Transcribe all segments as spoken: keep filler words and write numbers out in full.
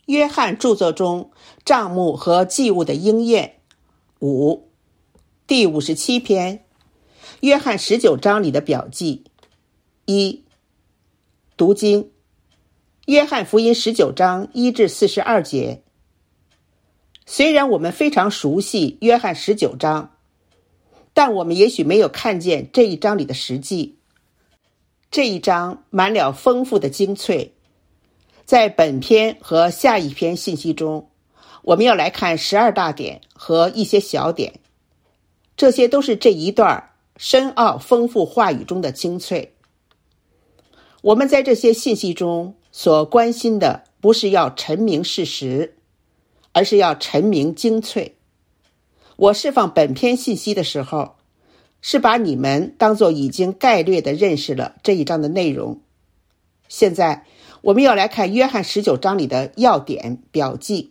约翰著作中账目和祭物的应验。五、第五十七篇，约翰十九章里的表记。一、读经。约翰福音十九章一至四十二节。虽然我们非常熟悉约翰十九章，但我们也许没有看见这一章里的实际。这一章满了丰富的精粹。在本篇和下一篇信息中，我们要来看十二大点和一些小点，这些都是这一段深奥丰富话语中的精粹。我们在这些信息中所关心的不是要陈明事实，而是要陈明精粹。我释放本篇信息的时候，是把你们当作已经概略地认识了这一章的内容。现在我们要来看约翰十九章里的要点表记。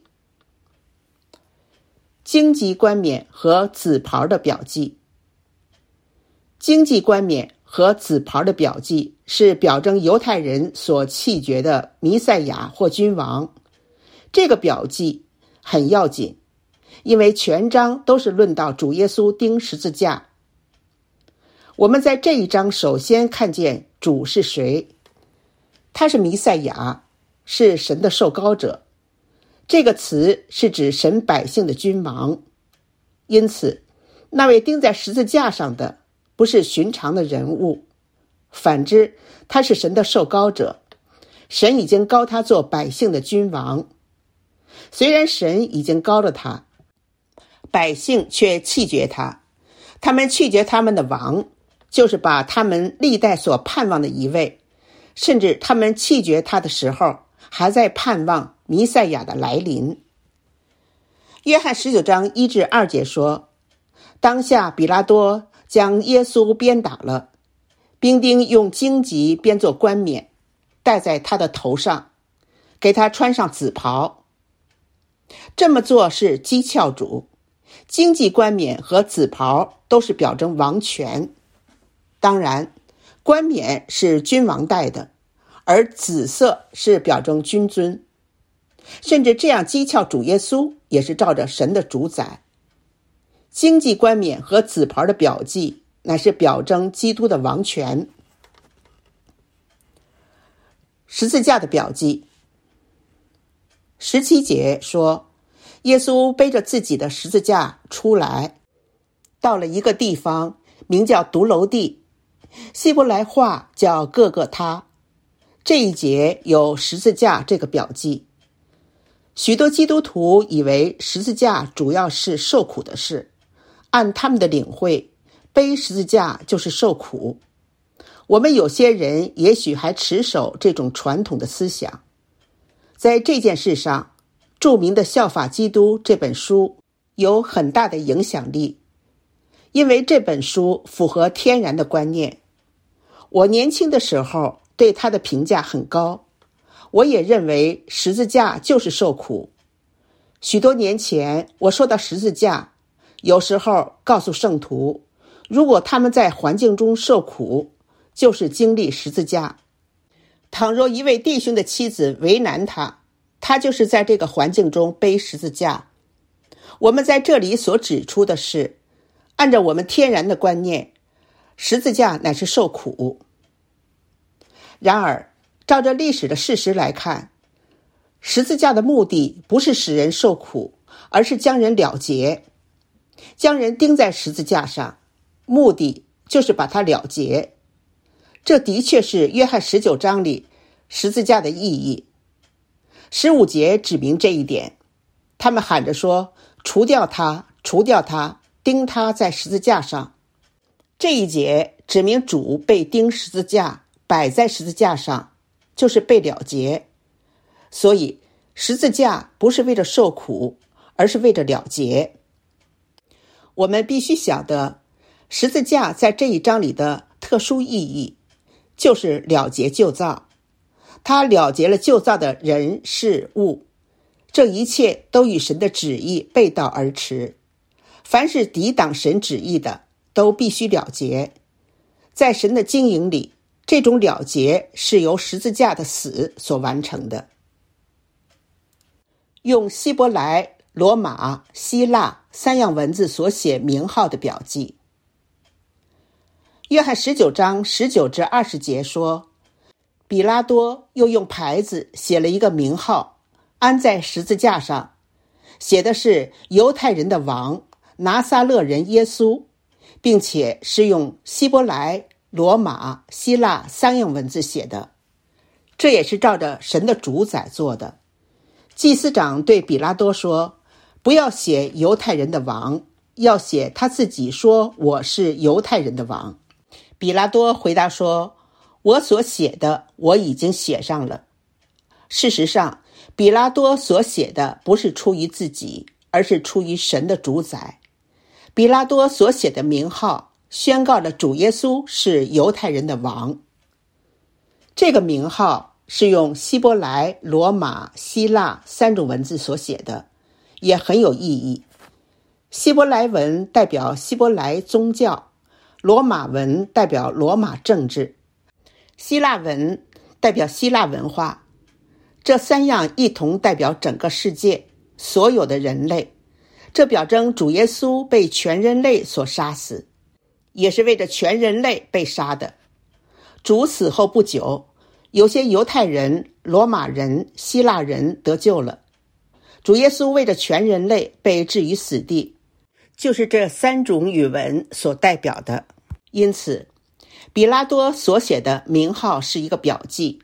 荆棘冠冕和紫袍的表记。荆棘冠冕和紫袍的表记是表征犹太人所弃绝的弥赛亚或君王。这个表记很要紧，因为全章都是论到主耶稣钉十字架。我们在这一章首先看见主是谁，他是弥赛亚，是神的受膏者。这个词是指神百姓的君王。因此，那位钉在十字架上的不是寻常的人物，反之，他是神的受膏者。神已经膏他做百姓的君王。虽然神已经膏了他，百姓却弃绝他。他们弃绝他们的王，就是把他们历代所盼望的一位，甚至他们弃绝他的时候，还在盼望弥赛亚的来临。约翰十九章一至二节说，当下比拉多将耶稣鞭打了，兵丁用荆棘编作冠冕，戴在他的头上，给他穿上紫袍。这么做是讥诮主。荆棘冠冕和紫袍都是表征王权。当然，冠冕是君王戴的，而紫色是表征君尊。甚至这样讥诮主耶稣，也是照着神的主宰。荆棘冠冕和紫袍的表记，乃是表征基督的王权。十字架的表记。十七节说，耶稣背着自己的十字架出来，到了一个地方，名叫独楼地，希伯来话叫各各他。这一节有十字架这个表记。许多基督徒以为十字架主要是受苦的事，按他们的领会，背十字架就是受苦。我们有些人也许还持守这种传统的思想。在这件事上，著名的《效法基督》这本书有很大的影响力，因为这本书符合天然的观念。我年轻的时候对它的评价很高，我也认为十字架就是受苦。许多年前我说到十字架，有时候告诉圣徒，如果他们在环境中受苦，就是经历十字架。倘若一位弟兄的妻子为难他，他就是在这个环境中背十字架。我们在这里所指出的是，按照我们天然的观念，十字架乃是受苦。然而，照着历史的事实来看，十字架的目的不是使人受苦，而是将人了结。将人钉在十字架上，目的就是把他了结。这的确是约翰十九章里十字架的意义。十五节指明这一点，他们喊着说，除掉他，除掉他，钉他在十字架上。这一节指明主被钉十字架，摆在十字架上，就是被了结。所以十字架不是为了受苦，而是为了了结。我们必须晓得，十字架在这一章里的特殊意义，就是了结旧造。它了结了旧造的人事物，这一切都与神的旨意背道而驰。凡是抵挡神旨意的，都必须了结。在神的经营里，这种了结是由十字架的死所完成的。 用希伯来、罗马、希腊三样文字所写名号的表记。约翰十九章十九至二十节说，比拉多又用牌子写了一个名号，安在十字架上，写的是犹太人的王，拿撒勒人耶稣，并且是用希伯来、罗马、希腊三样文字写的。这也是照着神的主宰做的。祭司长对比拉多说，不要写犹太人的王，要写他自己说我是犹太人的王。比拉多回答说，我所写的我已经写上了。事实上，比拉多所写的不是出于自己，而是出于神的主宰。比拉多所写的名号宣告了主耶稣是犹太人的王。这个名号是用希伯来、罗马、希腊三种文字所写的，也很有意义。希伯来文代表希伯来宗教，罗马文代表罗马政治，希腊文代表希腊文化。这三样一同代表整个世界，所有的人类。这表征主耶稣被全人类所杀死，也是为着全人类被杀的。主死后不久，有些犹太人、罗马人、希腊人得救了。主耶稣为着全人类被置于死地，就是这三种语文所代表的。因此，比拉多所写的名号是一个表记，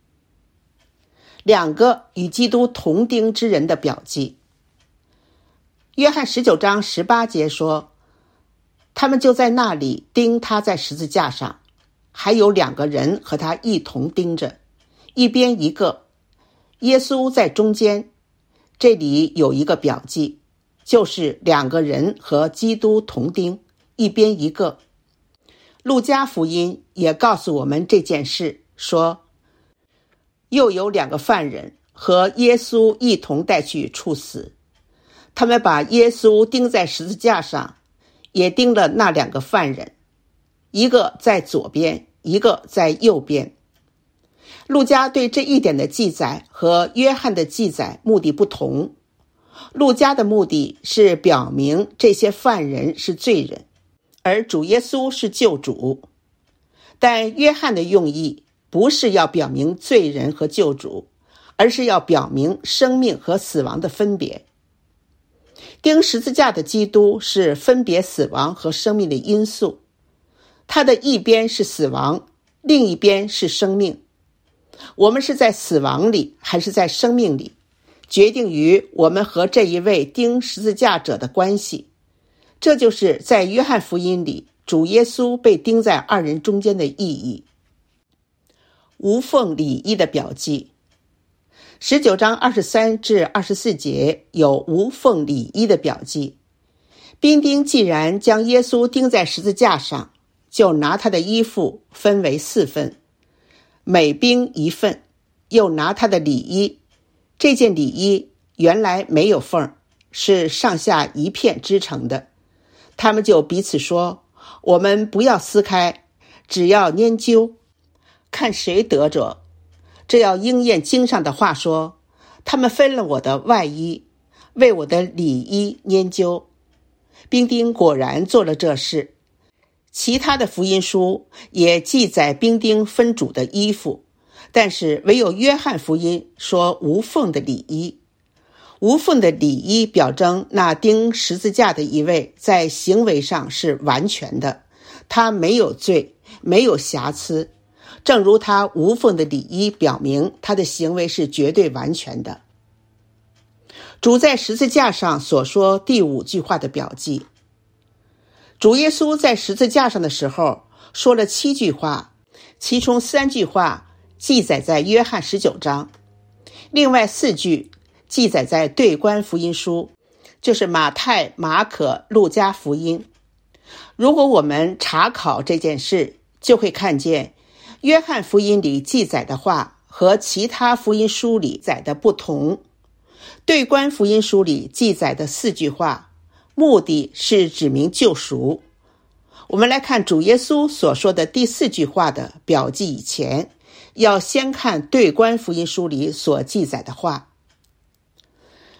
两个与基督同钉之人的表记。约翰十九章十八节说，他们就在那里钉他在十字架上，还有两个人和他一同钉着，一边一个，耶稣在中间。这里有一个表记，就是两个人和基督同钉，一边一个。路加福音也告诉我们这件事，说又有两个犯人和耶稣一同带去处死，他们把耶稣钉在十字架上，也钉了那两个犯人，一个在左边，一个在右边。路加对这一点的记载和约翰的记载目的不同。路加的目的是表明这些犯人是罪人，而主耶稣是救主。但约翰的用意不是要表明罪人和救主，而是要表明生命和死亡的分别。钉十字架的基督是分别死亡和生命的因素，他的一边是死亡，另一边是生命。我们是在死亡里还是在生命里，决定于我们和这一位钉十字架者的关系。这就是在约翰福音里主耶稣被钉在二人中间的意义。无缝礼衣的表记，十九章二十三至二十四节有无缝礼衣的表记。兵丁既然将耶稣钉在十字架上，就拿他的衣服分为四份，每兵一份，又拿他的里衣。这件里衣原来没有缝，是上下一片织成的。他们就彼此说，我们不要撕开，只要拈阄，看谁得着。这要应验经上的话说，他们分了我的外衣，为我的里衣拈阄。兵丁果然做了这事。其他的福音书也记载兵丁分主的衣服，但是唯有约翰福音说无缝的里衣。无缝的里衣表征那钉十字架的一位在行为上是完全的，他没有罪，没有瑕疵，正如他无缝的里衣表明他的行为是绝对完全的。主在十字架上所说第五句话的表记，主耶稣在十字架上的时候说了七句话，其中三句话记载在约翰十九章，另外四句记载在对观福音书，就是马太、马可、路加福音。如果我们查考这件事，就会看见约翰福音里记载的话和其他福音书里记载的不同。对观福音书里记载的四句话，目的是指明救赎。我们来看主耶稣所说的第四句话的表记以前，要先看对观福音书里所记载的话。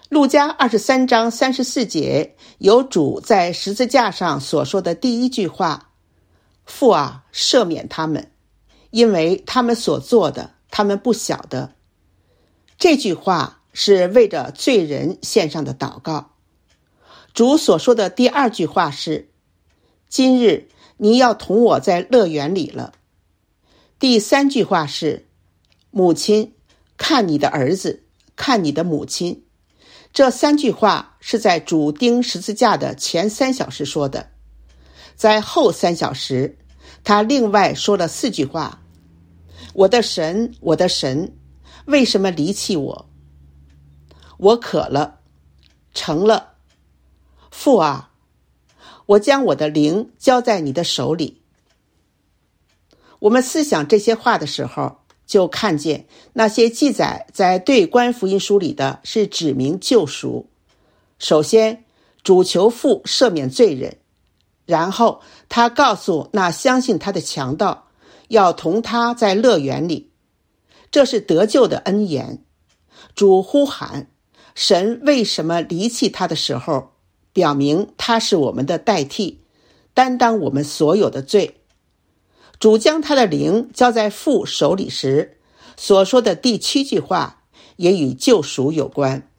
路加二十三章三十四节有主在十字架上所说的第一句话：父啊，赦免他们，因为他们所做的，他们不晓得。这句话是为着罪人献上的祷告。主所说的第二句话是：今日你要同我在乐园里了。第三句话是：母亲，看你的儿子，看你的母亲。这三句话是在主钉十字架的前三小时说的，在后三小时他另外说了四句话：我的神，我的神，为什么离弃我？我渴了，成了。父啊，我将我的灵交在你的手里。我们思想这些话的时候，就看见那些记载在对观福音书里的是指明救赎。首先，主求父赦免罪人，然后他告诉那相信他的强盗，要同他在乐园里。这是得救的恩言。主呼喊神为什么离弃他的时候，表明他是我们的代替，担当我们所有的罪。主将他的灵交在父手里时所说的第七句话也与救赎有关。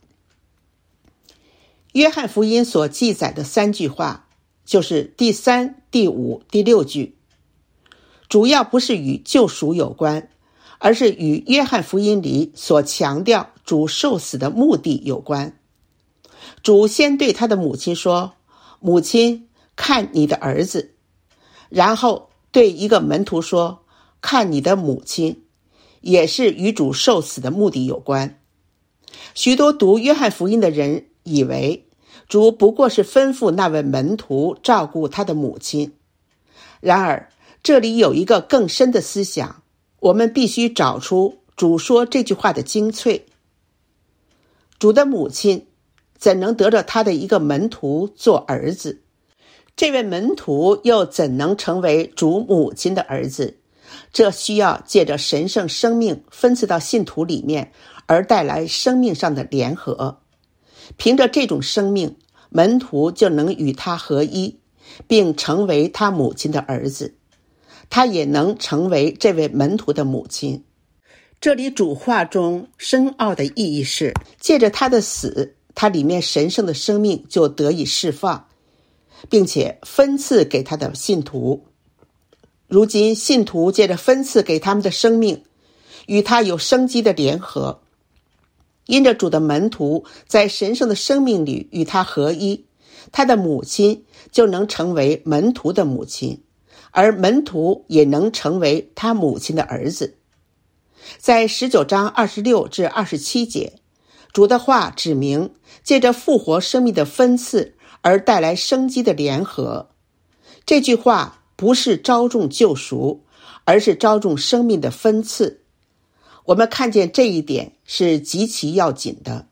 约翰福音所记载的三句话就是第三、第五、第六句，主要不是与救赎有关，而是与约翰福音里所强调主受死的目的有关。主先对他的母亲说：母亲，看你的儿子。然后对一个门徒说：看你的母亲，也是与主受死的目的有关。许多读约翰福音的人以为主不过是吩咐那位门徒照顾他的母亲，然而这里有一个更深的思想，我们必须找出主说这句话的精粹。主的母亲怎能得着他的一个门徒做儿子？这位门徒又怎能成为主母亲的儿子？这需要借着神圣生命分赐到信徒里面，而带来生命上的联合。凭着这种生命，门徒就能与他合一，并成为他母亲的儿子。他也能成为这位门徒的母亲。这里主话中深奥的意义是，借着他的死，他里面神圣的生命就得以释放，并且分赐给他的信徒。如今信徒借着分赐给他们的生命，与他有生机的联合。因着主的门徒在神圣的生命里与他合一，他的母亲就能成为门徒的母亲，而门徒也能成为他母亲的儿子。在十九章二十六至二十七节，主的话指明借着复活生命的分赐而带来生机的联合。这句话不是招重救赎，而是招重生命的分赐。我们看见这一点是极其要紧的。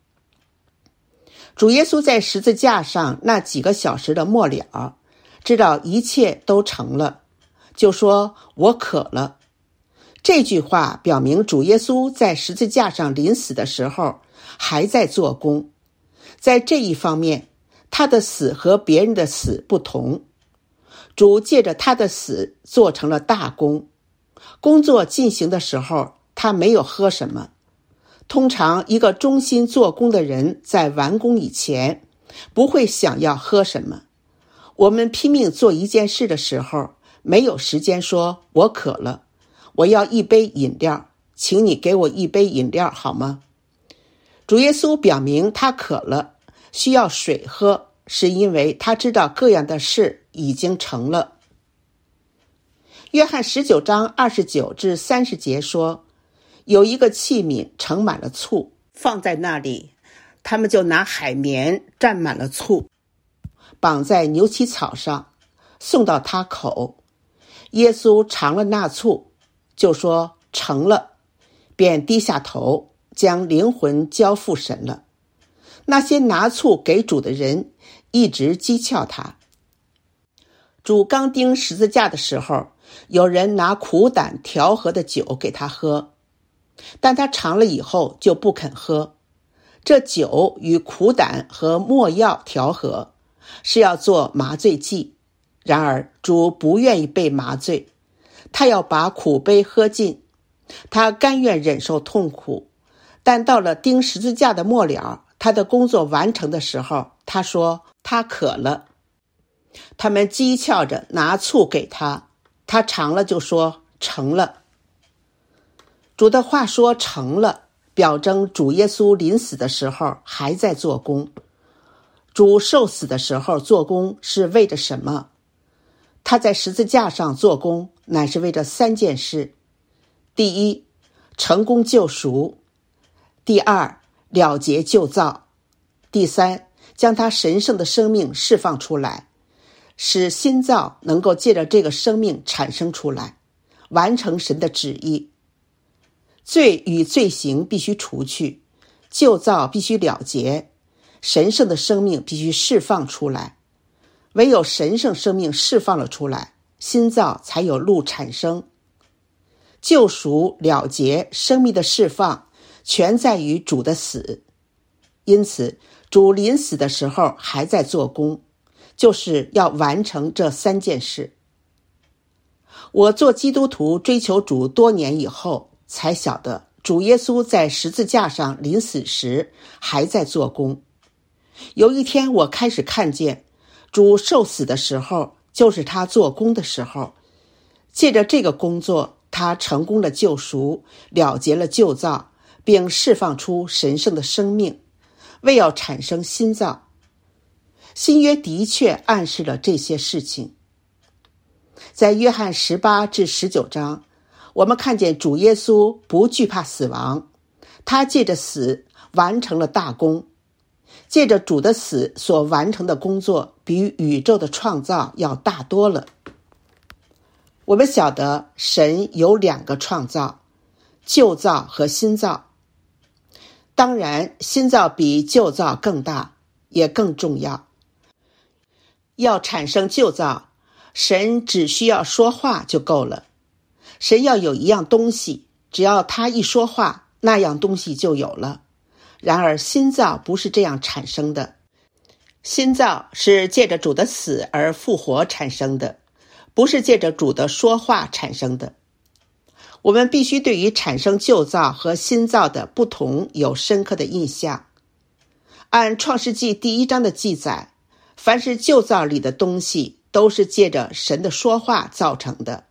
主耶稣在十字架上那几个小时的末了，知道一切都成了，就说：我渴了。这句话表明主耶稣在十字架上临死的时候还在做工。在这一方面，他的死和别人的死不同。主借着他的死做成了大功。工作进行的时候，他没有喝什么。通常一个忠心做工的人在完工以前不会想要喝什么。我们拼命做一件事的时候，没有时间说我渴了，我要一杯饮料，请你给我一杯饮料好吗？主耶稣表明他渴了，需要水喝，是因为他知道各样的事已经成了。约翰十九章二十九至三十节说，有一个器皿盛满了醋，放在那里，他们就拿海绵蘸满了醋，绑在牛膝草上，送到他口。耶稣尝了那醋，就说成了，便低下头，将灵魂交付神了。那些拿醋给主的人一直讥诮他。主刚钉十字架的时候，有人拿苦胆调和的酒给他喝，但他尝了以后就不肯喝。 这酒与苦胆和没药调和，是要做麻醉剂。然而主不愿意被麻醉，他要把苦杯喝尽，他甘愿忍受痛苦。但到了钉十字架的末了，他的工作完成的时候，他说他渴了。他们讥诮着拿醋给他，他尝了就说成了。主的话说成了，表征主耶稣临死的时候还在做工。主受死的时候做工是为着什么？他在十字架上做工乃是为着三件事：第一，成功救赎；第二，了结旧造；第三，将他神圣的生命释放出来，使新造能够借着这个生命产生出来，完成神的旨意。罪与罪行必须除去，旧造必须了结，神圣的生命必须释放出来。唯有神圣生命释放了出来，新造才有路产生。救赎、了结、生命的释放，全在于主的死。因此，主临死的时候还在做工，就是要完成这三件事。我做基督徒追求主多年以后，才晓得主耶稣在十字架上临死时还在做工。有一天我开始看见主受死的时候就是他做工的时候，借着这个工作，他成功的救赎，了结了旧造，并释放出神圣的生命，为要产生新造。新约的确暗示了这些事情。在约翰十八至十九章，我们看见主耶稣不惧怕死亡，他借着死完成了大功。借着主的死所完成的工作，比宇宙的创造要大多了。我们晓得神有两个创造，旧造和新造。当然，新造比旧造更大，也更重要。要产生旧造，神只需要说话就够了。神要有一样东西，只要他一说话，那样东西就有了。然而新造不是这样产生的，新造是借着主的死而复活产生的，不是借着主的说话产生的。我们必须对于产生旧造和新造的不同有深刻的印象。按创世纪第一章的记载，凡是旧造里的东西都是借着神的说话造成的。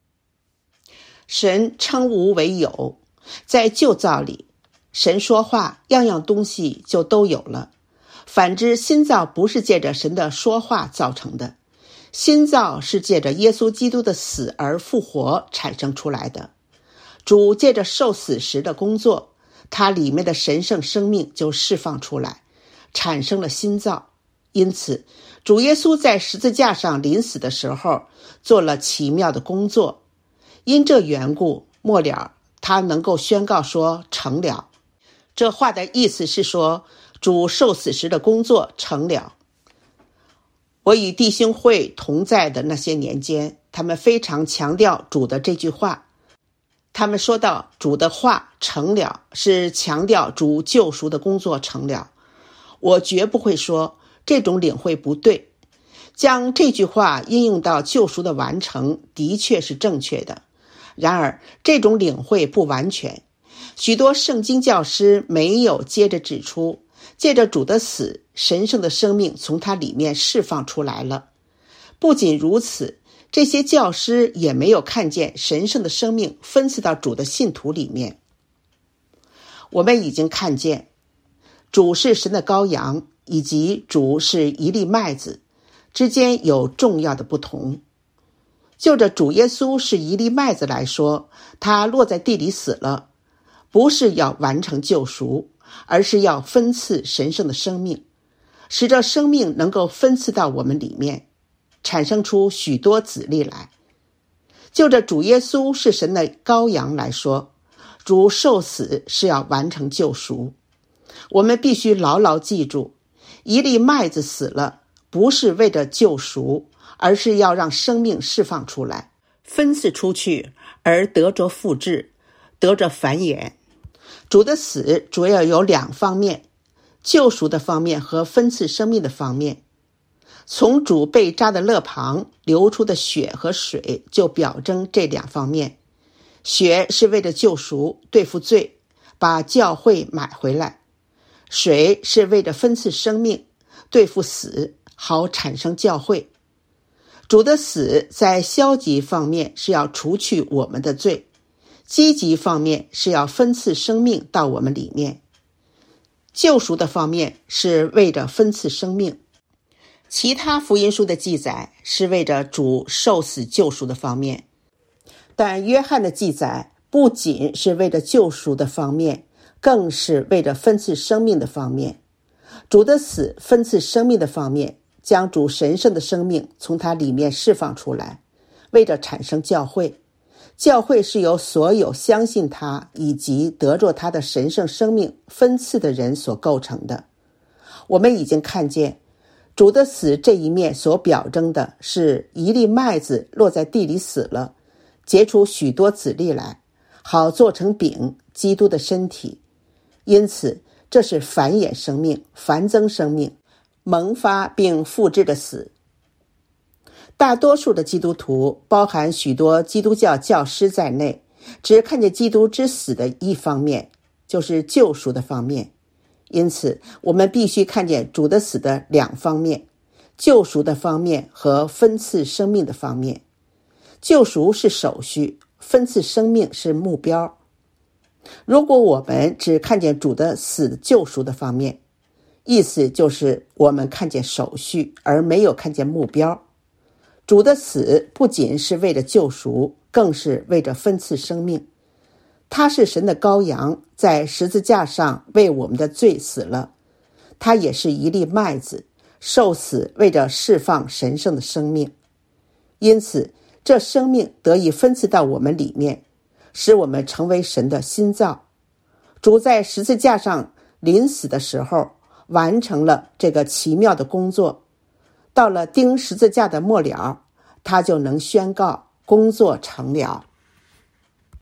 神称无为有，在旧造里神说话，样样东西就都有了。反之，新造不是借着神的说话造成的，新造是借着耶稣基督的死而复活产生出来的。主借着受死时的工作，他里面的神圣生命就释放出来，产生了新造。因此，主耶稣在十字架上临死的时候做了奇妙的工作。因这缘故，末了他能够宣告说成了。这话的意思是说，主受死时的工作成了。我与弟兄会同在的那些年间，他们非常强调主的这句话。他们说到主的话成了，是强调主救赎的工作成了。我绝不会说这种领会不对。将这句话应用到救赎的完成，的确是正确的。然而，这种领会不完全。许多圣经教师没有接着指出，借着主的死，神圣的生命从他里面释放出来了。不仅如此，这些教师也没有看见神圣的生命分赐到主的信徒里面。我们已经看见，主是神的羔羊，以及主是一粒麦子之间有重要的不同。就着主耶稣是一粒麦子来说，他落在地里死了，不是要完成救赎，而是要分赐神圣的生命，使这生命能够分赐到我们里面，产生出许多子粒来。就着主耶稣是神的羔羊来说，主受死是要完成救赎。我们必须牢牢记住，一粒麦子死了，不是为了救赎，而是要让生命释放出来，分赐出去，而得着复制，得着繁衍。主的死主要有两方面， 救赎的方面和分赐生命的方面。从主被扎的肋旁流出的血和水就表征这两方面。血是为了救赎，对付罪，把教会买回来；水是为了分赐生命，对付死，好产生教会。主的死在消极方面是要除去我们的罪，积极方面是要分赐生命到我们里面。救赎的方面是为着分赐生命。其他福音书的记载是为着主受死救赎的方面，但约翰的记载不仅是为着救赎的方面，更是为着分赐生命的方面。主的死分赐生命的方面，将主神圣的生命从他里面释放出来，为着产生教会。教会是由所有相信他以及得着他的神圣生命分赐的人所构成的。我们已经看见主的死这一面所表征的是一粒麦子落在地里死了，结出许多子粒来，好做成饼，基督的身体。因此这是繁衍生命，繁增生命，萌发并复制的死。大多数的基督徒，包含许多基督教教师在内，只看见基督之死的一方面，就是救赎的方面。因此我们必须看见主的死的两方面，救赎的方面和分赐生命的方面。救赎是手续，分赐生命是目标。如果我们只看见主的死救赎的方面，意思就是我们看见手续而没有看见目标。主的死不仅是为了救赎，更是为了分赐生命。他是神的羔羊，在十字架上为我们的罪死了。他也是一粒麦子，受死为了释放神圣的生命。因此这生命得以分赐到我们里面，使我们成为神的新造。主在十字架上临死的时候，完成了这个奇妙的工作。到了钉十字架的末了，他就能宣告工作成了。